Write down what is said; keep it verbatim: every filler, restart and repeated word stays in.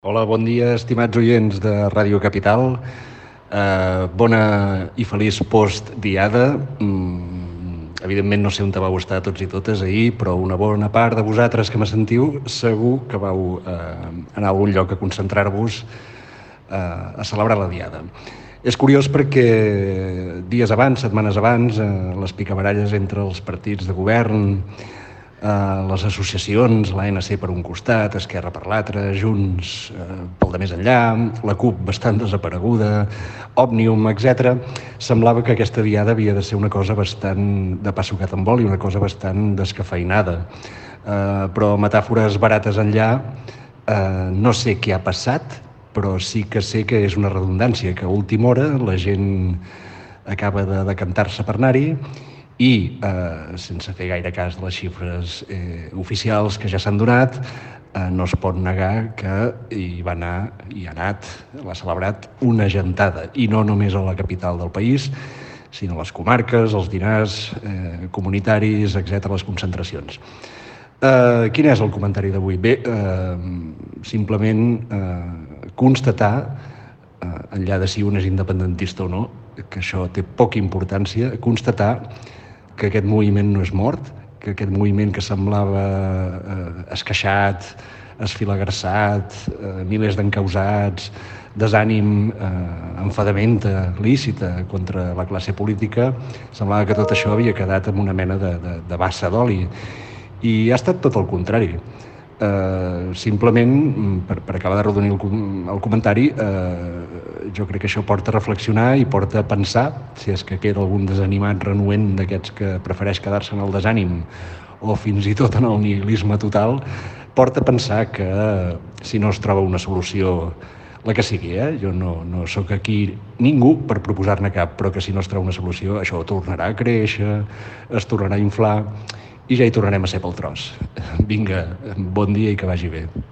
Hola, bon dia, estimats oients de Ràdio Capital. Eh, bona i feliç post-diada. Mm, evidentment no sé on vau estar tots i totes ahir, però una bona part de vosaltres que me sentiu segur que vau eh, anar a algun lloc a concentrar-vos eh, a celebrar la diada. És curiós perquè dies abans, setmanes abans, eh, les picabaralles entre els partits de govern, eh, les associacions, l'A N C per un costat, Esquerra per l'altre, Junts eh, pel de més enllà, la CUP bastant desapareguda, Òmnium, etcètera. Semblava que aquesta diada havia de ser una cosa bastant de pa sucat amb oli, una cosa bastant descafeinada. Eh, però metàfores barates enllà, eh, no sé què ha passat, però sí que sé que és una redundància, que a última hora la gent acaba de decantar-se per anar-hi i, eh, sense fer gaire cas de les xifres eh, oficials que ja s'han donat, eh, no es pot negar que hi va anar, hi ha anat, l'ha celebrat una gentada, i no només a la capital del país, sinó a les comarques, els dinars eh, comunitaris, etcètera, les concentracions. Eh, quin és el comentari d'avui? Bé, eh, simplement eh, constatar, eh, enllà de si un és independentista o no, que això té poca importància, constatar que aquest moviment no és mort, que aquest moviment que semblava eh, esqueixat, esfilagrassat, eh, milers d'encausats, desànim, eh, enfadamenta lícita contra la classe política, semblava que tot això havia quedat en una mena de, de, de bassa d'oli. I ha estat tot el contrari. Uh, simplement, per, per acabar de redonir el, el comentari, uh, jo crec que això porta a reflexionar i porta a pensar, si és que queda algun desanimat renuent d'aquests que prefereix quedar-se en el desànim o fins i tot en el nihilisme total, porta a pensar que si no es troba una solució, la que sigui, eh? jo no, no sóc aquí ningú per proposar-ne cap, però que si no es troba una solució, això tornarà a créixer, es tornarà a inflar, i ja hi tornarem a ser pel tros. Vinga, bon dia i que vagi bé.